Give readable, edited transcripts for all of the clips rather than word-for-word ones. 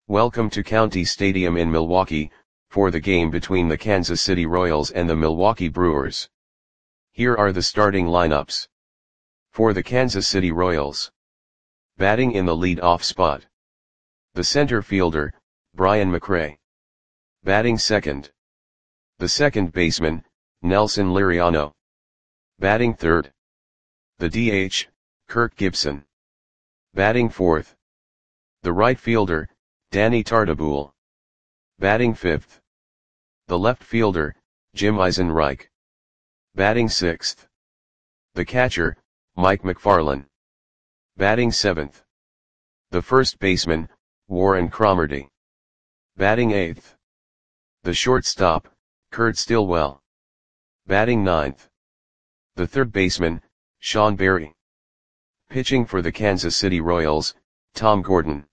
Welcome to County Stadium in Milwaukee, for the game between the Kansas City Royals and the Milwaukee Brewers. Here are the starting lineups. For the Kansas City Royals. Batting in the lead-off spot. The center fielder, Brian McRae. Batting second. The second baseman, Nelson Liriano. Batting third. The DH, Kirk Gibson. Batting fourth. The right fielder, Danny Tartabull. Batting fifth. The left fielder, Jim Eisenreich. Batting sixth. The catcher, Mike McFarland. Batting seventh. The first baseman, Warren Cromartie. Batting eighth. The shortstop, Kurt Stillwell. Batting ninth. The third baseman, Sean Berry. Pitching for the Kansas City Royals, Tom Gordon.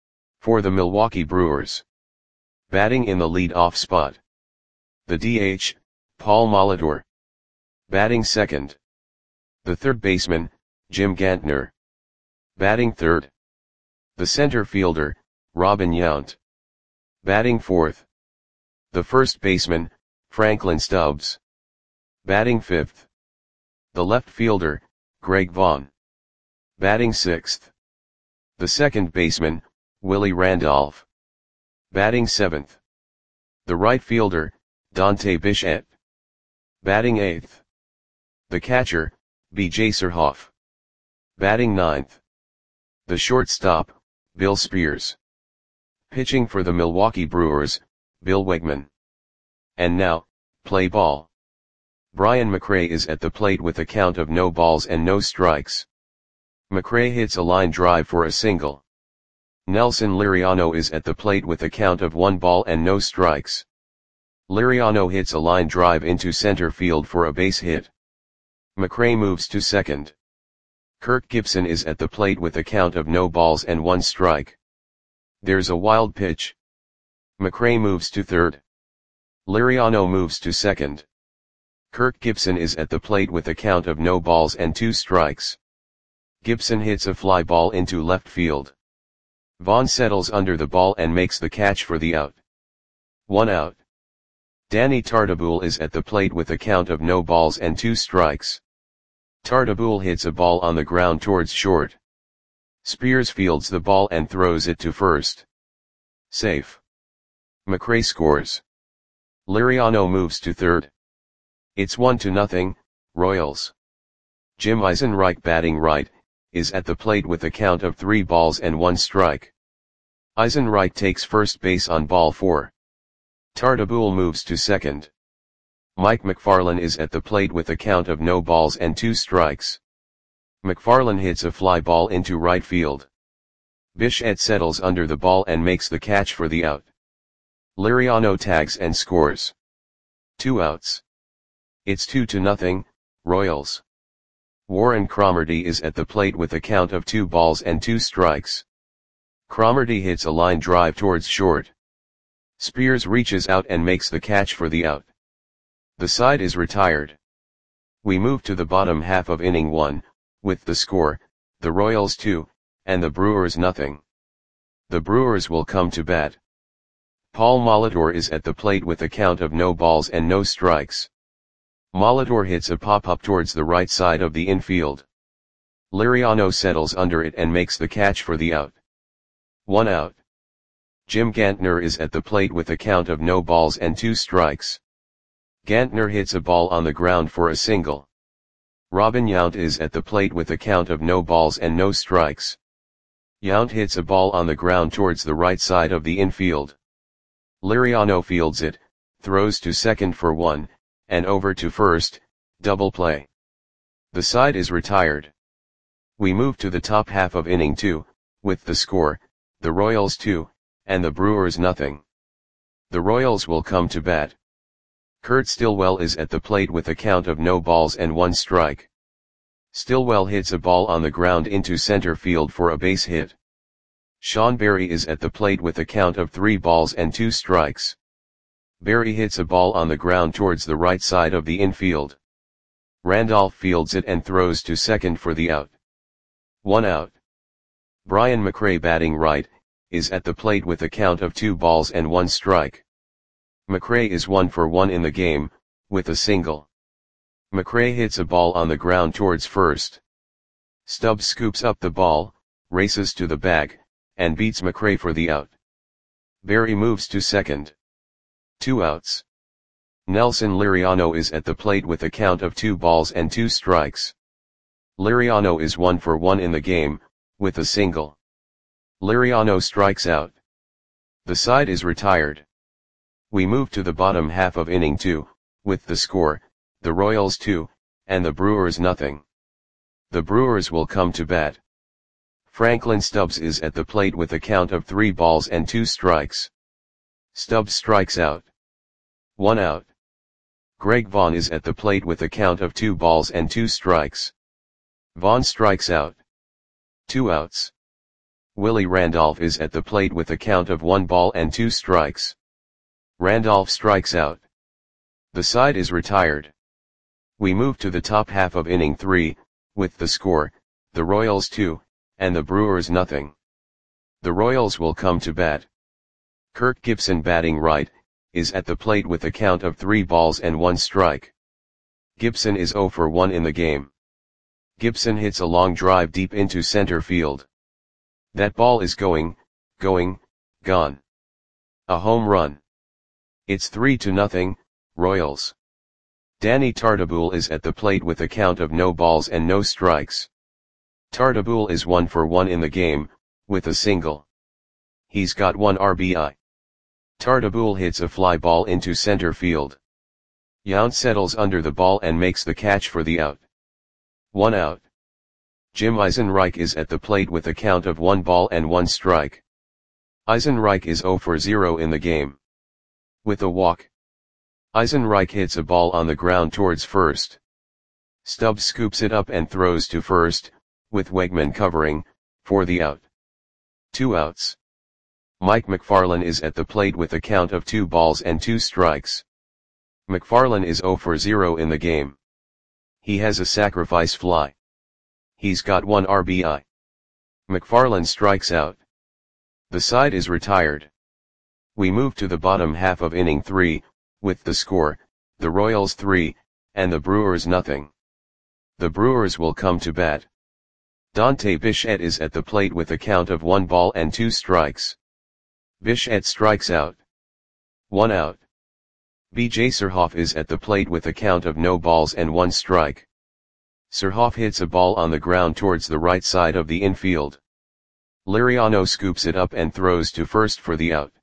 For the Milwaukee Brewers. Batting in the lead-off spot. The DH, Paul Molitor. Batting second. The third baseman, Jim Gantner. Batting third. The center fielder, Robin Yount. Batting fourth. The first baseman, Franklin Stubbs. Batting fifth. The left fielder, Greg Vaughn. Batting sixth. The second baseman, Willie Randolph. Batting seventh. The right fielder, Dante Bichette. Batting eighth. The catcher, B.J. Surhoff. Batting ninth. The shortstop, Bill Spears. Pitching for the Milwaukee Brewers, Bill Wegman. And now, play ball. Brian McRae is at the plate with a count of no balls and no strikes. McRae hits a line drive for a single. Nelson Liriano is at the plate with a count of 1 ball and no strikes. Liriano hits a line drive into center field for a base hit. McRae moves to second. Kirk Gibson is at the plate with a count of no balls and 1 strike. There's a wild pitch. McRae moves to third. Liriano moves to second. Kirk Gibson is at the plate with a count of no balls and 2 strikes. Gibson hits a fly ball into left field. Vaughn settles under the ball and makes the catch for the out. 1 out. Danny Tartabull is at the plate with a count of no balls and 2 strikes. Tartabull hits a ball on the ground towards short. Spears fields the ball and throws it to first. Safe. McRae scores. Liriano moves to third. It's 1-0, Royals. Jim Eisenreich, batting right, is at the plate with a count of 3 balls and 1 strike. Eisenreich takes first base on ball 4. Tartabull moves to second. Mike McFarland is at the plate with a count of no balls and 2 strikes. McFarland hits a fly ball into right field. Bichette settles under the ball and makes the catch for the out. Liriano tags and scores. 2 outs. It's 2-0, Royals. Warren Cromartie is at the plate with a count of 2 balls and 2 strikes. Cromartie hits a line drive towards short. Spears reaches out and makes the catch for the out. The side is retired. We move to the bottom half of inning 1, with the score, the Royals 2, and the Brewers 0. The Brewers will come to bat. Paul Molitor is at the plate with a count of no balls and no strikes. Molitor hits a pop-up towards the right side of the infield. Liriano settles under it and makes the catch for the out. 1 out. Jim Gantner is at the plate with a count of no balls and 2 strikes. Gantner hits a ball on the ground for a single. Robin Yount is at the plate with a count of no balls and no strikes. Yount hits a ball on the ground towards the right side of the infield. Liriano fields it, throws to second for 1, and over to first, double play. The side is retired. We move to the top half of inning 2, with the score, the Royals 2, and the Brewers 0. The Royals will come to bat. Kurt Stillwell is at the plate with a count of no balls and 1 strike. Stillwell hits a ball on the ground into center field for a base hit. Sean Berry is at the plate with a count of 3 balls and 2 strikes. Berry hits a ball on the ground towards the right side of the infield. Randolph fields it and throws to second for the out. 1 out. Brian McRae, batting right, is at the plate with a count of 2 balls and 1 strike. McRae is 1 for 1 in the game, with a single. McRae hits a ball on the ground towards first. Stubbs scoops up the ball, races to the bag, and beats McRae for the out. Berry moves to second. 2 outs. Nelson Liriano is at the plate with a count of 2 balls and 2 strikes. Liriano is 1 for 1 in the game, with a single. Liriano strikes out. The side is retired. We move to the bottom half of inning 2, with the score, the Royals 2, and the Brewers nothing. The Brewers will come to bat. Franklin Stubbs is at the plate with a count of 3 balls and 2 strikes. Stubbs strikes out. 1 out. Greg Vaughn is at the plate with a count of 2 balls and 2 strikes. Vaughn strikes out. 2 outs. Willie Randolph is at the plate with a count of 1 ball and 2 strikes. Randolph strikes out. The side is retired. We move to the top half of inning 3, with the score, the Royals 2, and the Brewers nothing. The Royals will come to bat. Kirk Gibson, batting right, is at the plate with a count of 3 balls and 1 strike. Gibson is 0 for 1 in the game. Gibson hits a long drive deep into center field. That ball is going, gone. A home run. It's 3-0, Royals. Danny Tartabull is at the plate with a count of no balls and no strikes. Tartabull is 1 for 1 in the game, with a single. He's got 1 RBI. Tartabull hits a fly ball into center field. Yount settles under the ball and makes the catch for the out. 1 out. Jim Eisenreich is at the plate with a count of 1 ball and 1 strike. Eisenreich is 0 for 0 in the game. With a walk. Eisenreich hits a ball on the ground towards first. Stubbs scoops it up and throws to first, with Wegman covering, for the out. 2 outs. Mike McFarland is at the plate with a count of 2 balls and 2 strikes. McFarland is 0 for 0 in the game. He has a sacrifice fly. He's got 1 RBI. McFarland strikes out. The side is retired. We move to the bottom half of inning 3, with the score, the Royals 3, and the Brewers nothing. The Brewers will come to bat. Dante Bichette is at the plate with a count of 1 ball and 2 strikes. Bichette strikes out. 1 out. B.J. Surhoff is at the plate with a count of no balls and 1 strike. Surhoff hits a ball on the ground towards the right side of the infield. Liriano scoops it up and throws to first for the out.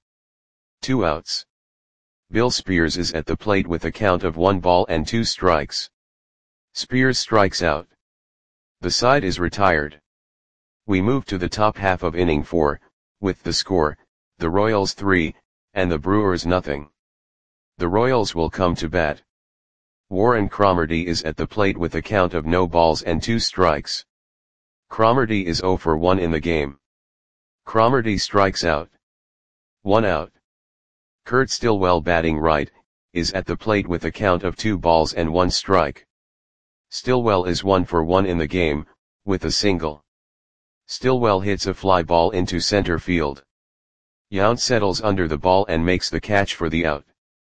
2 outs. Bill Spears is at the plate with a count of 1 ball and 2 strikes. Spears strikes out. The side is retired. We move to the top half of inning 4, with the score, the Royals 3, and the Brewers nothing. The Royals will come to bat. Warren Cromartie is at the plate with a count of no balls and 2 strikes. Cromartie is 0 for 1 in the game. Cromartie strikes out. 1 out. Kurt Stillwell, batting right, is at the plate with a count of 2 balls and 1 strike. Stillwell is 1 for 1 in the game, with a single. Stillwell hits a fly ball into center field. Yount settles under the ball and makes the catch for the out.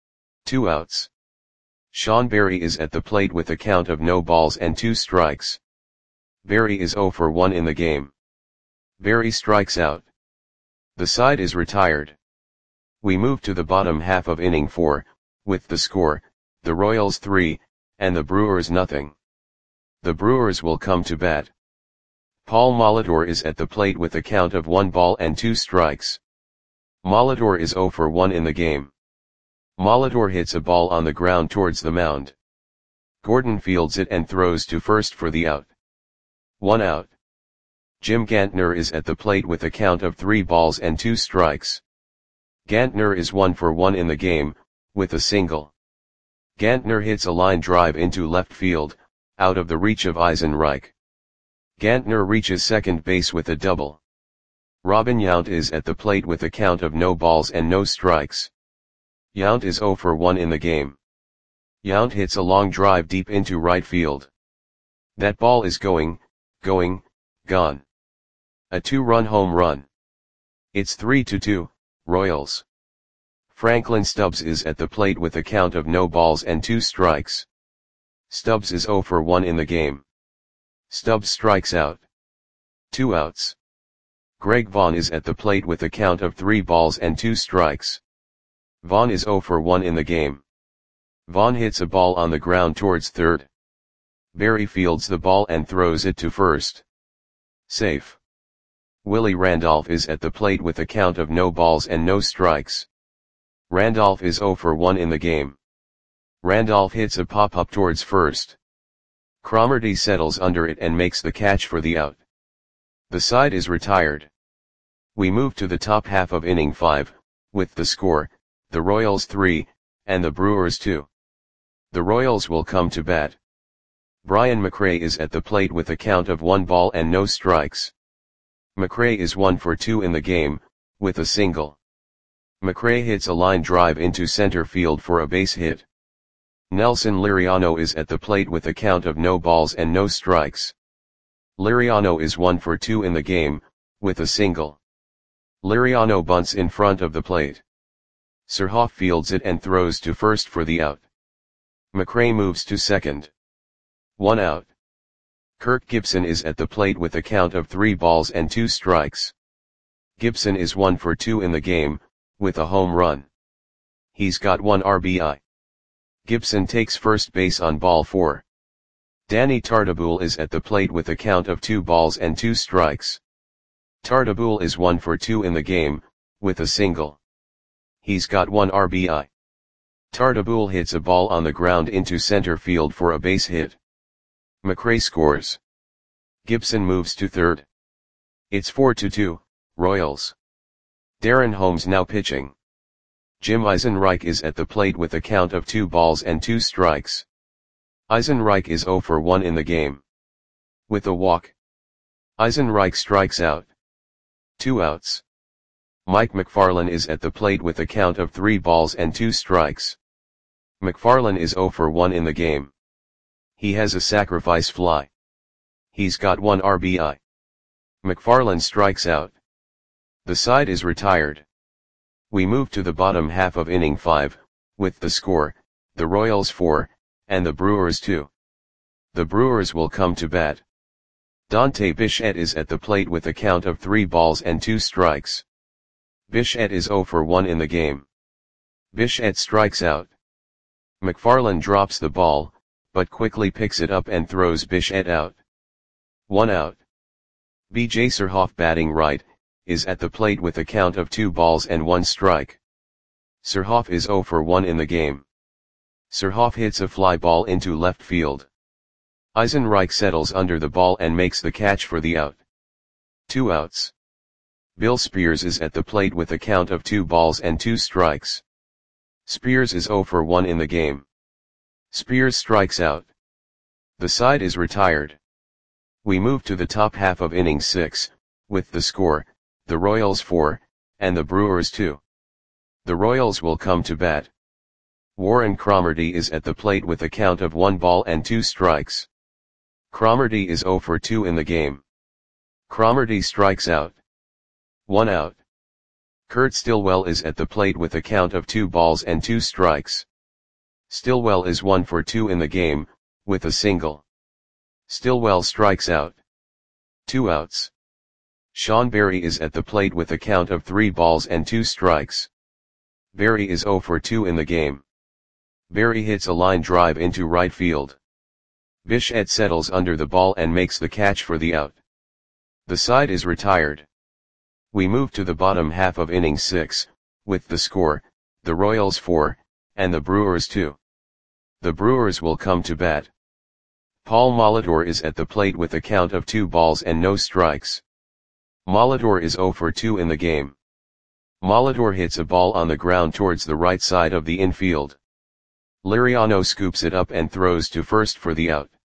2 outs. Sean Berry is at the plate with a count of no balls and 2 strikes. Berry is 0 for 1 in the game. Berry strikes out. The side is retired. We move to the bottom half of inning 4, with the score, the Royals 3, and the Brewers nothing. The Brewers will come to bat. Paul Molitor is at the plate with a count of 1 ball and 2 strikes. Molitor is 0 for 1 in the game. Molitor hits a ball on the ground towards the mound. Gordon fields it and throws to first for the out. 1 out. Jim Gantner is at the plate with a count of 3 balls and 2 strikes. Gantner is 1 for 1 in the game, with a single. Gantner hits a line drive into left field, out of the reach of Eisenreich. Gantner reaches second base with a double. Robin Yount is at the plate with a count of no balls and no strikes. Yount is 0 for 1 in the game. Yount hits a long drive deep into right field. That ball is going, gone. A 2-run home run. It's 3-2, Royals. Franklin Stubbs is at the plate with a count of no balls and 2 strikes. Stubbs is 0 for 1 in the game. Stubbs strikes out. 2 outs. Greg Vaughn is at the plate with a count of 3 balls and 2 strikes. Vaughn is 0 for 1 in the game. Vaughn hits a ball on the ground towards third. Barry fields the ball and throws it to first. Safe. Willie Randolph is at the plate with a count of no balls and no strikes. Randolph is 0 for 1 in the game. Randolph hits a pop-up towards first. Cromartie settles under it and makes the catch for the out. The side is retired. We move to the top half of inning 5, with the score, the Royals 3, and the Brewers 2. The Royals will come to bat. Brian McRae is at the plate with a count of 1 ball and no strikes. McRae is 1 for 2 in the game, with a single. McRae hits a line drive into center field for a base hit. Nelson Liriano is at the plate with a count of no balls and no strikes. Liriano is 1 for 2 in the game, with a single. Liriano bunts in front of the plate. Surhoff fields it and throws to first for the out. McRae moves to second. 1 out. Kirk Gibson is at the plate with a count of 3 balls and 2 strikes. Gibson is 1 for 2 in the game, with a home run. He's got 1 RBI. Gibson takes first base on ball 4. Danny Tartabull is at the plate with a count of 2 balls and 2 strikes. Tartabull is 1 for 2 in the game, with a single. He's got 1 RBI. Tartabull hits a ball on the ground into center field for a base hit. McRae scores. Gibson moves to third. It's 4-2, Royals. Darren Holmes now pitching. Jim Eisenreich is at the plate with a count of 2 balls and 2 strikes. Eisenreich is 0 for 1 in the game. With a walk. Eisenreich strikes out. 2 outs. Mike McFarland is at the plate with a count of 3 balls and 2 strikes. McFarland is 0 for 1 in the game. He has a sacrifice fly. He's got 1 RBI. McFarland strikes out. The side is retired. We move to the bottom half of inning 5, with the score, the Royals 4, and the Brewers 2. The Brewers will come to bat. Dante Bichette is at the plate with a count of 3 balls and 2 strikes. Bichette is 0 for 1 in the game. Bichette strikes out. McFarland drops the ball, but quickly picks it up and throws Bichette out. 1 out. B.J. Surhoff batting right, is at the plate with a count of 2 balls and 1 strike. Surhoff is 0 for 1 in the game. Surhoff hits a fly ball into left field. Eisenreich settles under the ball and makes the catch for the out. 2 outs. Bill Spears is at the plate with a count of 2 balls and 2 strikes. Spears is 0 for 1 in the game. Spears strikes out. The side is retired. We move to the top half of inning 6, with the score, the Royals 4, and the Brewers 2. The Royals will come to bat. Warren Cromartie is at the plate with a count of 1 ball and 2 strikes. Cromartie is 0 for 2 in the game. Cromartie strikes out. 1 out. Kurt Stillwell is at the plate with a count of 2 balls and 2 strikes. Stillwell is 1 for 2 in the game, with a single. Stillwell strikes out. 2 outs. Sean Berry is at the plate with a count of 3 balls and 2 strikes. Berry is 0 for 2 in the game. Berry hits a line drive into right field. Bichette settles under the ball and makes the catch for the out. The side is retired. We move to the bottom half of inning 6, with the score, the Royals 4, and the Brewers 2. The Brewers will come to bat. Paul Molitor is at the plate with a count of 2 balls and no strikes. Molitor is 0 for 2 in the game. Molitor hits a ball on the ground towards the right side of the infield. Liriano scoops it up and throws to first for the out.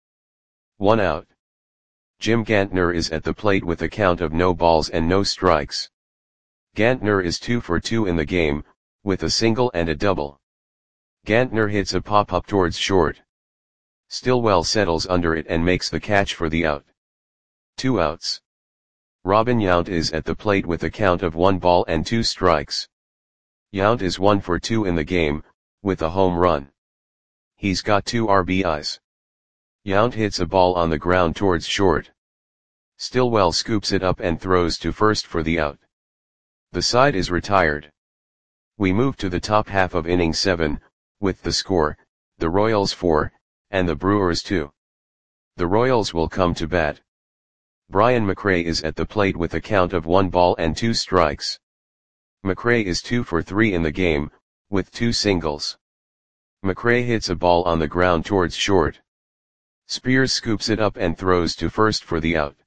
1 out. Jim Gantner is at the plate with a count of no balls and no strikes. Gantner is 2 for 2 in the game, with a single and a double. Gantner hits a pop-up towards short. Stillwell settles under it and makes the catch for the out. 2 outs. Robin Yount is at the plate with a count of 1 ball and 2 strikes. Yount is 1 for 2 in the game, with a home run. He's got 2 RBIs. Yount hits a ball on the ground towards short. Stillwell scoops it up and throws to first for the out. The side is retired. We move to the top half of inning 7, with the score, the Royals 4, and the Brewers 2. The Royals will come to bat. Brian McRae is at the plate with a count of 1 ball and 2 strikes. McRae is 2 for 3 in the game, with 2 singles. McRae hits a ball on the ground towards short. Spears scoops it up and throws to first for the out.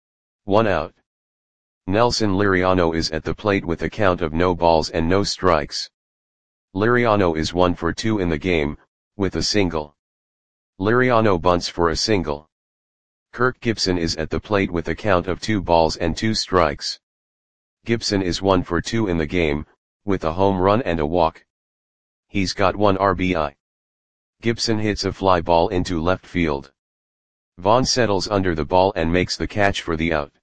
1 out. Nelson Liriano is at the plate with a count of no balls and no strikes. Liriano is 1 for 2 in the game, with a single. Liriano bunts for a single. Kirk Gibson is at the plate with a count of 2 balls and 2 strikes. Gibson is 1 for 2 in the game, with a home run and a walk. He's got 1 RBI. Gibson hits a fly ball into left field. Vaughn settles under the ball and makes the catch for the out.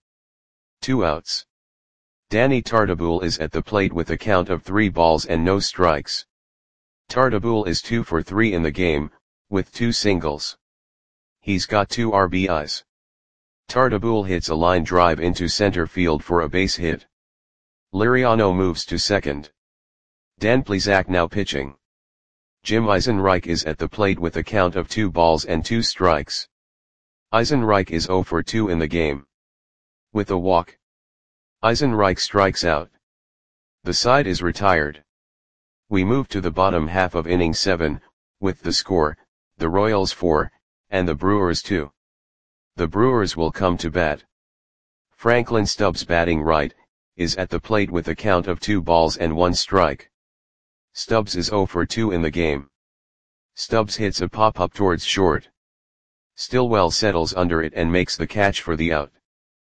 2 outs. Danny Tartabull is at the plate with a count of 3 balls and no strikes. Tartabull is 2 for 3 in the game, with 2 singles. He's got 2 RBIs. Tartabull hits a line drive into center field for a base hit. Liriano moves to second. Dan Plesac now pitching. Jim Eisenreich is at the plate with a count of 2 balls and 2 strikes. Eisenreich is 0 for 2 in the game. With a walk. Eisenreich strikes out. The side is retired. We move to the bottom half of inning 7, with the score, the Royals 4, and the Brewers 2. The Brewers will come to bat. Franklin Stubbs batting right, is at the plate with a count of 2 balls and 1 strike. Stubbs is 0 for 2 in the game. Stubbs hits a pop-up towards short. Stillwell settles under it and makes the catch for the out.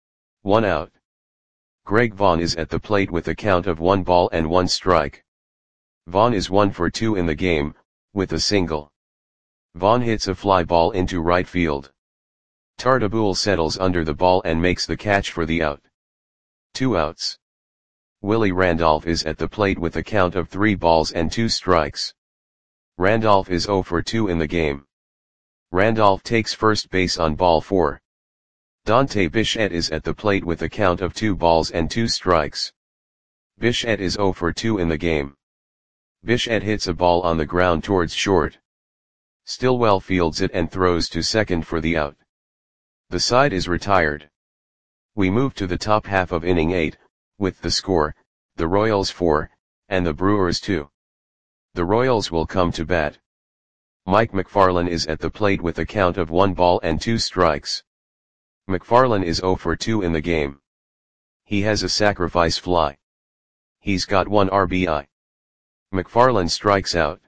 1 out. Greg Vaughn is at the plate with a count of 1 ball and 1 strike. Vaughn is 1 for 2 in the game, with a single. Vaughn hits a fly ball into right field. Tartabull settles under the ball and makes the catch for the out. 2 outs. Willie Randolph is at the plate with a count of 3 balls and 2 strikes. Randolph is 0 for 2 in the game. Randolph takes first base on ball 4. Dante Bichette is at the plate with a count of 2 balls and 2 strikes. Bichette is 0 for 2 in the game. Bichette hits a ball on the ground towards short. Stillwell fields it and throws to second for the out. The side is retired. We move to the top half of inning 8, with the score, the Royals 4, and the Brewers 2. The Royals will come to bat. Mike McFarland is at the plate with a count of 1 ball and 2 strikes. McFarland is 0 for 2 in the game. He has a sacrifice fly. He's got 1 RBI. McFarland strikes out.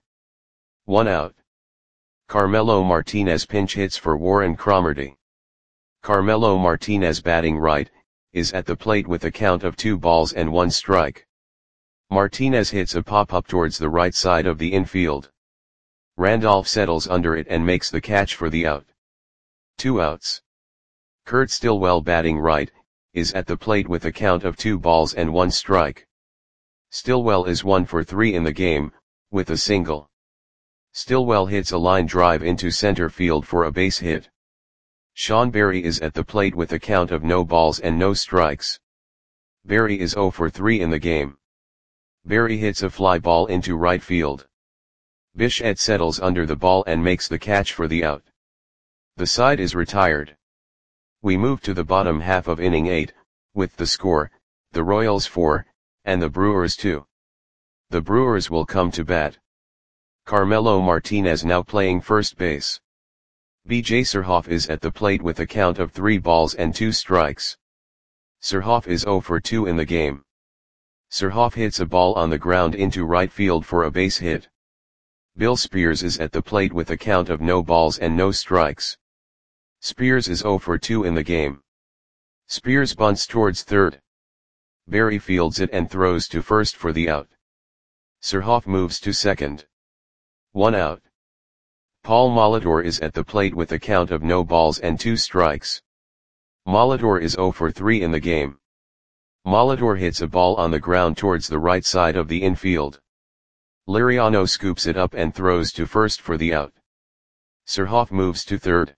1 out. Carmelo Martinez pinch hits for Warren Cromartie. Carmelo Martinez batting right, is at the plate with a count of 2 balls and 1 strike. Martinez hits a pop-up towards the right side of the infield. Randolph settles under it and makes the catch for the out. 2 outs. Kurt Stillwell batting right, is at the plate with a count of 2 balls and 1 strike. Stillwell is 1 for 3 in the game, with a single. Stillwell hits a line drive into center field for a base hit. Sean Berry is at the plate with a count of no balls and no strikes. Berry is 0 for 3 in the game. Berry hits a fly ball into right field. Bichette settles under the ball and makes the catch for the out. The side is retired. We move to the bottom half of inning 8, with the score, the Royals 4, and the Brewers 2. The Brewers will come to bat. Carmelo Martinez now playing first base. B.J. Surhoff is at the plate with a count of 3 balls and 2 strikes. Surhoff is 0 for 2 in the game. Surhoff hits a ball on the ground into right field for a base hit. Bill Spears is at the plate with a count of no balls and no strikes. Spears is 0 for 2 in the game. Spears bunts towards third. Berry fields it and throws to first for the out. Surhoff moves to second. 1 out. Paul Molitor is at the plate with a count of no balls and 2 strikes. Molitor is 0 for 3 in the game. Molitor hits a ball on the ground towards the right side of the infield. Liriano scoops it up and throws to first for the out. Surhoff moves to third.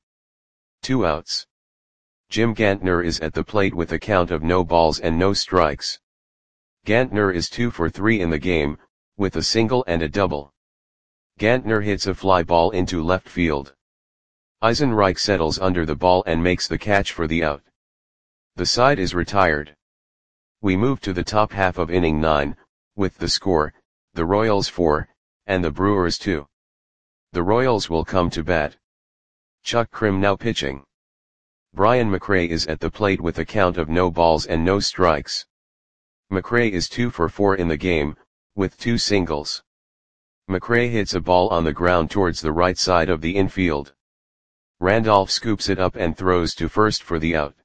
2 outs. Jim Gantner is at the plate with a count of no balls and no strikes. Gantner is 2 for 3 in the game, with a single and a double. Gantner hits a fly ball into left field. Eisenreich settles under the ball and makes the catch for the out. The side is retired. We move to the top half of inning 9, with the score, the Royals 4, and the Brewers 2. The Royals will come to bat. Chuck Krim now pitching. Brian McRae is at the plate with a count of no balls and no strikes. McRae is 2 for 4 in the game, with 2 singles. McRae hits a ball on the ground towards the right side of the infield. Randolph scoops it up and throws to first for the out.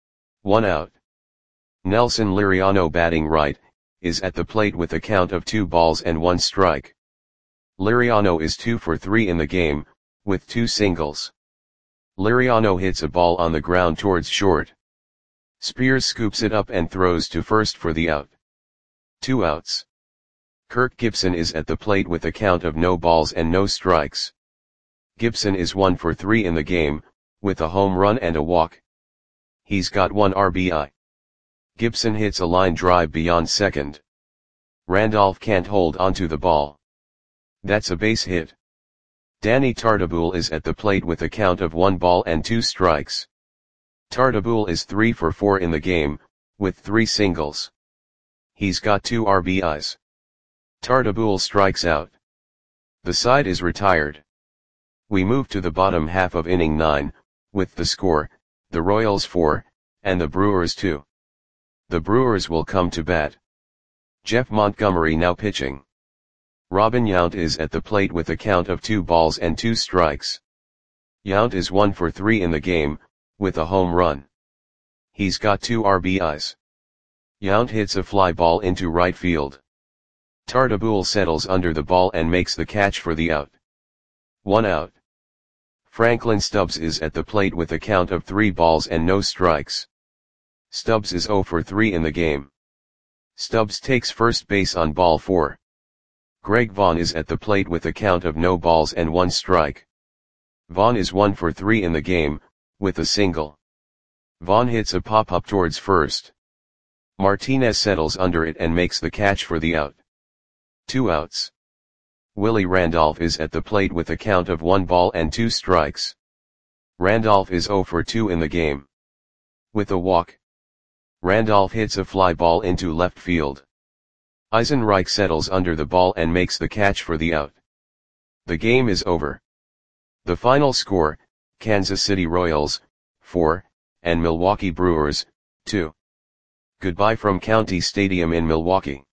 1 out. Nelson Liriano, batting right, is at the plate with a count of 2 balls and 1 strike. Liriano is 2 for 3 in the game, with 2 singles. Liriano hits a ball on the ground towards short. Spears scoops it up and throws to first for the out. 2 outs. Kirk Gibson is at the plate with a count of no balls and no strikes. Gibson is 1 for 3 in the game, with a home run and a walk. He's got 1 RBI. Gibson hits a line drive beyond second. Randolph can't hold onto the ball. That's a base hit. Danny Tartabull is at the plate with a count of 1 ball and 2 strikes. Tartabull is 3 for 4 in the game, with 3 singles. He's got 2 RBIs. Tartabull strikes out. The side is retired. We move to the bottom half of inning 9, with the score, the Royals 4, and the Brewers 2. The Brewers will come to bat. Jeff Montgomery now pitching. Robin Yount is at the plate with a count of 2 balls and 2 strikes. Yount is 1 for 3 in the game, with a home run. He's got 2 RBIs. Yount hits a fly ball into right field. Tartabull settles under the ball and makes the catch for the out. 1 out. Franklin Stubbs is at the plate with a count of 3 balls and no strikes. Stubbs is 0 for 3 in the game. Stubbs takes first base on ball 4. Greg Vaughn is at the plate with a count of no balls and 1 strike. Vaughn is 1 for 3 in the game, with a single. Vaughn hits a pop-up towards first. Martinez settles under it and makes the catch for the out. 2 outs. Willie Randolph is at the plate with a count of 1 ball and 2 strikes. Randolph is 0 for 2 in the game. With a walk. Randolph hits a fly ball into left field. Eisenreich settles under the ball and makes the catch for the out. The game is over. The final score, Kansas City Royals, 4, and Milwaukee Brewers, 2. Goodbye from County Stadium in Milwaukee.